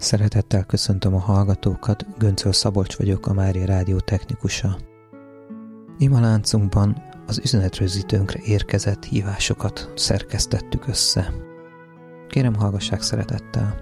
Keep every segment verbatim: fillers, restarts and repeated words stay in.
Szeretettel köszöntöm a hallgatókat, Göncöl Szabolcs vagyok, a Mária Rádió technikusa. Imaláncunkban az üzenetrögzítőnkre érkezett hívásokat szerkesztettük össze. Kérem, hallgassák szeretettel!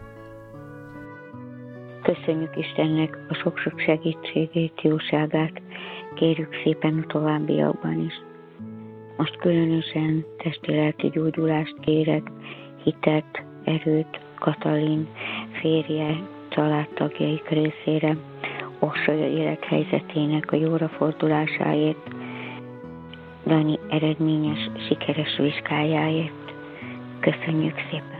Köszönjük Istennek a sok-sok segítségét, jóságát, kérjük szépen a továbbiakban is. Most különösen testi-lelki gyógyulást kérek, hitet, erőt Katalin férje, családtagjaik részére, Orsolya élethelyzetének a jóra fordulásáért, Dani eredményes, sikeres vizsgájáért. Köszönjük szépen!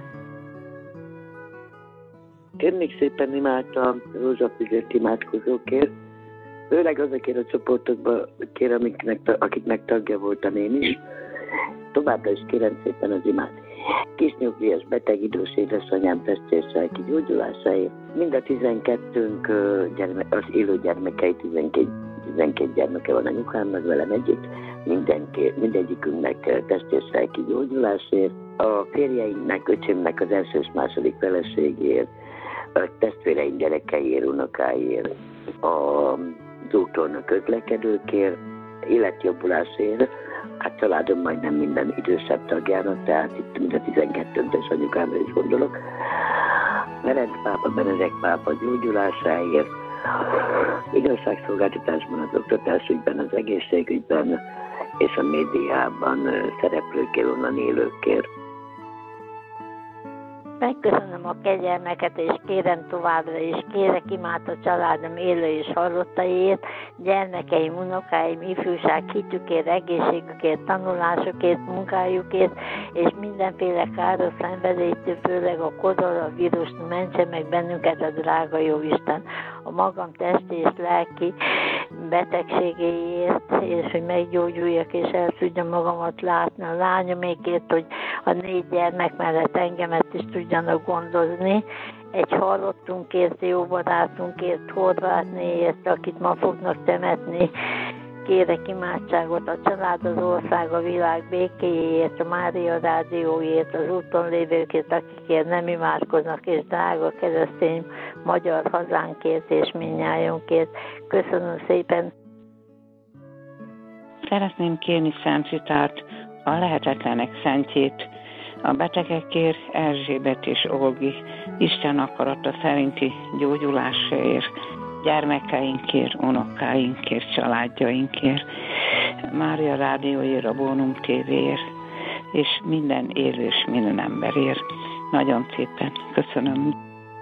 Kérnék szépen imádtam rózsafüzet imádkozókért, főleg azokért a csoportokban kérem, akiknek, akiknek tagja voltam én is. Továbbra is kérem szépen az imát. Kisnyugdíjas beteg idős édesanyám testvérsági gyógyulásáért. Mind a tizenkettőnk gyerme, az élő gyermekei, tizenkét, tizenkét gyermeke van anyukámnak velem együtt, mindenki, mindegyikünknek testvérsági gyógyulásért. A férjeinknek, öcsémnek az első és második feleségért, a testvéreim gyerekeiért, unokáért, a úton közlekedőkért, életjobbulásért, hát családom majdnem minden idősebb tagjának, tehát itt mind a tizenkettőntes anyukámra is gondolok. Ferenc pápa, Benedek pápa gyógyulásáért, igazságszolgáltatásban, az oktatásügyben, az egészségügyben és a médiában szereplőkért, onnan élőkért. Megköszönöm a kegyelmeket, és kérem továbbra is, kérek imát a családom élő és halottaiért, gyermekeim, unokáim, ifjúság, hitükért, egészségükért, tanulásukért, munkájukért, és mindenféle káros szenvedélytől, főleg a koronavírust mentse meg bennünket a drága Jóisten. A magam testi és lelki betegségéért, és hogy meggyógyuljak, és el tudjam magamat látni a lányomékért, hogy a négy gyermek mellett engemet is tudjanak gondozni. Egy halottunkért, jó barátunkért, Horvátnéért, akit ma fognak temetni, kérek imádságot a család, az ország, a világ békéjéért, a Mária Rádióért, az úton lévőkért, akikért nem imádkoznak, és drága keresztény magyar hazánkért és mindnyájunkért. Köszönöm szépen! Szeretném kérni Szent Ritát, a lehetetlenek szentjét, a betegekért, Erzsébet és Olgi Isten akarata szerinti gyógyulásért, gyermekeinkért, unokáinkért, családjainkért, Mária Rádióért, a Bónum té véért, és minden élő és minden emberért. Nagyon szépen köszönöm.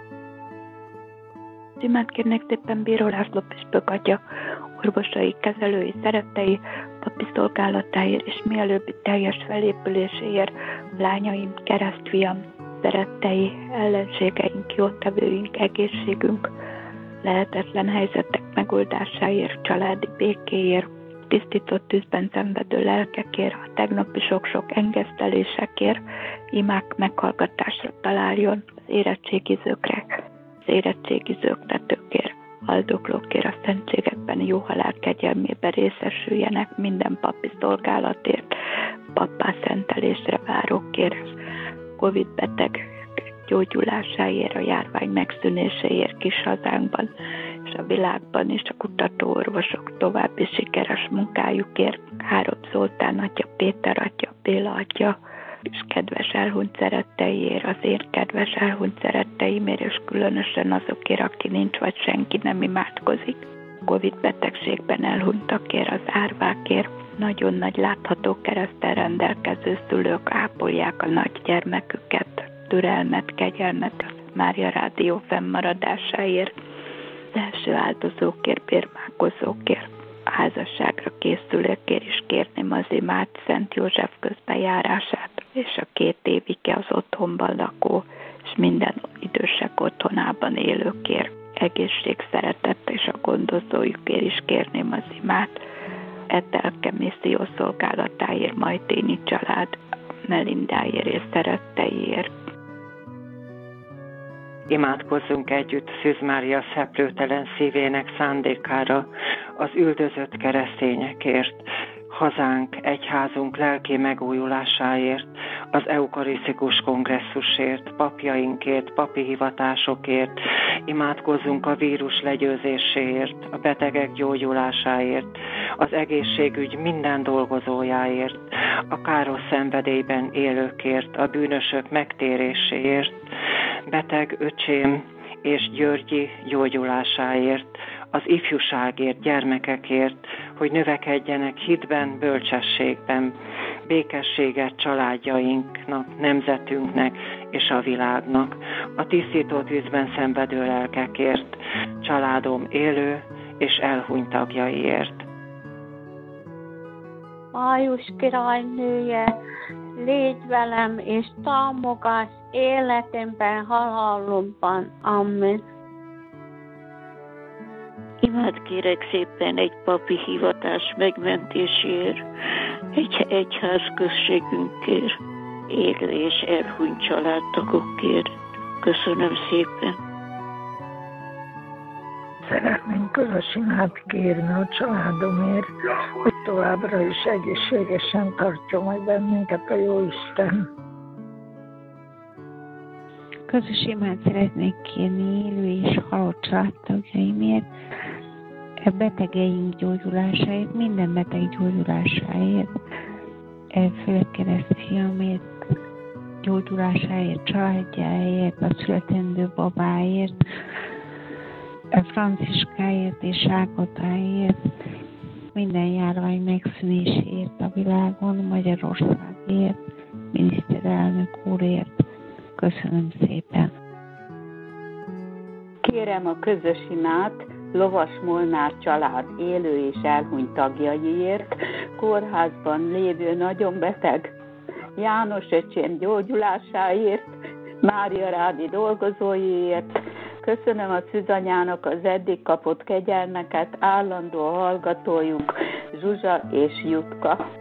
Imát kérnek szépen Bíró László püspök atya, orvosai, kezelői, szerettei, papi szolgálatáért és mielőbbi teljes felépüléséért, lányaim, keresztfiam, szerettei, ellenségeink, jótevőink, egészségünk, lehetetlen helyzetek megoldásáért, családi békéért, tisztított tűzben szenvedő lelkekért, a tegnapi sok-sok engesztelésekért, imák meghallgatásra találjon az érettségizőkre, az érettségizőktetőkért, haldoklókért, a szentségekben jó halál kegyelmébe részesüljenek minden papi szolgálatért, pappá szentelésre várókért, Covid beteg gyógyulásáért, a járvány megszűnéséért kis hazánkban és a világban, és a kutatóorvosok további sikeres munkájukért, Háromd Zoltán atya, Péter atya, Béla atya, és kedves elhunyt szeretteiért, az én kedves elhunyt szeretteimért, és különösen azokért, aki nincs, vagy senki nem imádkozik. Covid betegségben elhunytakért, az árvákért, nagyon nagy látható kereszttel rendelkező szülők ápolják a nagy gyermeküket, türelmet, kegyelmet a Mária Rádió fennmaradásáért, az első áldozókért, bérmálkozókért, a házasságra készülőkért is kérném az imát, Szent József közbejárását, és a két évig az otthonban lakó, és minden idősek otthonában élőkért, egészség, szeretet és a gondozójukért is kérném az imát, Etelke misszió szolgálatáért, Majténi család, Melindáért és szeretteiért. Imádkozzunk együtt Szűz Mária szeplőtelen szívének szándékára az üldözött keresztényekért. hazánk, egyházunk lelki megújulásáért, az eukarisztikus kongresszusért, papjainkért, papi hivatásokért, imádkozzunk a vírus legyőzéséért, a betegek gyógyulásáért, az egészségügy minden dolgozójáért, a káros szenvedélyben élőkért, a bűnösök megtéréséért, beteg öcsém és Györgyi gyógyulásáért, az ifjúságért, gyermekekért, hogy növekedjenek hitben, bölcsességben, békességet családjainknak, nemzetünknek és a világnak, a tisztító tűzben szenvedő lelkekért, családom élő és elhunyt tagjaiért. Május királynője, légy velem és támogass életemben, halálomban. Amen. Imád kérek szépen egy papi hivatás megmentéséért, egy egyház községünkért, élő és elhunyt családtagokért. Köszönöm szépen. Szeretnénk közös imát kérni a családomért, hogy továbbra is egészségesen tartja meg bennünket a Jóisten. Közös imát szeretnék kérni élő és halott családtagjaimért, a betegeink gyógyulásáért, minden beteg gyógyulásáért, főleg keresztfiamért, gyógyulásáért, családjáért, a születendő babáért, a Franciskáért és Ágotáért, minden járvány megszűnéséért a világon, Magyarországért, miniszterelnök úrért. Köszönöm szépen. Kérem a közös imát Lovas Molnár család élő és elhunyt tagjaiért, kórházban lévő nagyon beteg János öcsém gyógyulásáért, Mária Rádi dolgozóiért. Köszönöm a Szűzanyának az eddig kapott kegyelmeket, állandó hallgatójuk Zsuzsa és Jutka.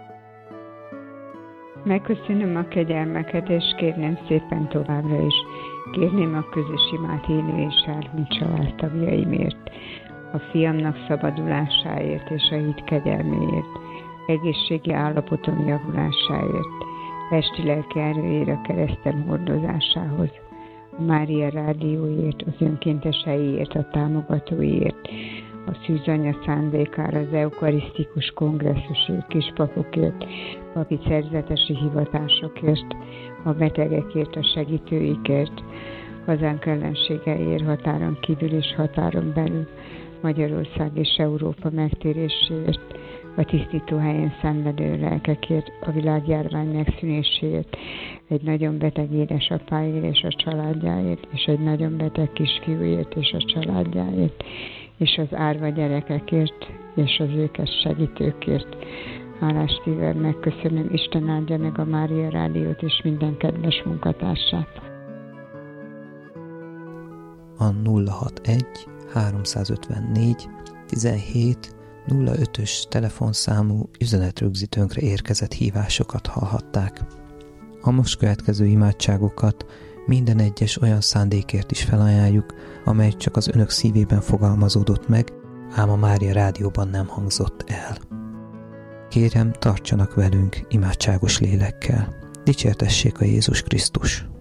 Megköszönöm a kegyelmeket, és kérném szépen továbbra is. Kérném a közös imát élő és elhunyt családtagjaimért, a fiamnak szabadulásáért és a hit kegyelméért, egészségi állapotom javulásáért, testi-lelki erőért a keresztem hordozásához, a Mária Rádióért, az önkénteseiért, a támogatóiért, a Szűzanya szándékára, az eukarisztikus kongresszusért, kispapokért, papi szerzetesi hivatásokért, a betegekért, a segítőikért, hazánk ellenségeiért, határon kívül és határon belül, Magyarország és Európa megtéréséért, a tisztítóhelyen szenvedő lelkekért, a világjárvány megszűnéséért, egy nagyon beteg édesapáért és a családjáért, és egy nagyon beteg kisfiúért és a családjáért, és az árva gyerekekért, és az őket segítőkért. Hálás szívvel megköszönöm, Isten áldja meg a Mária Rádiót és minden kedves munkatársát. A nulla hatvanegy háromszázötvennégy tizenhét nulla ötös telefonszámú üzenetrögzítőnkre érkezett hívásokat hallhatták. A most következő imádságokat minden egyes olyan szándékért is felajánljuk, amely csak az önök szívében fogalmazódott meg, ám a Mária Rádióban nem hangzott el. Kérem, tartsanak velünk imádságos lélekkel. Dicsértessék a Jézus Krisztus!